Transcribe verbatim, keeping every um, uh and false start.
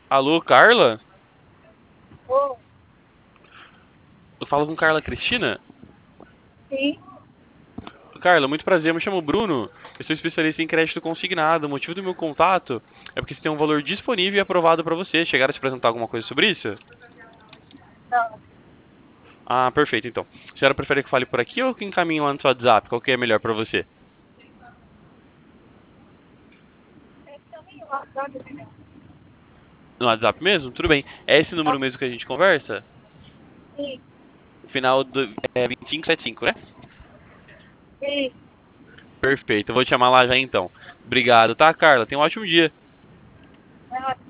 Alô, Carla? Oh, Eu falo com Carla Cristina? sim. Carla, muito prazer, eu me chamo Bruno. Eu sou especialista em crédito consignado. O motivo do meu contato é porque você tem um valor disponível e aprovado para você. Chegaram a te apresentar alguma coisa sobre isso? Não. Ah, perfeito, então. A senhora prefere que eu fale por aqui ou que encaminhe lá no seu WhatsApp? Qual que é melhor para você? É também o WhatsApp, né? No WhatsApp mesmo? Tudo bem. É esse número mesmo que a gente conversa? Sim, O final do, é vinte e cinco setenta e cinco, né? sim. Perfeito, eu vou te chamar lá já então. Obrigado, tá, Carla? Tenha um ótimo dia. Ah,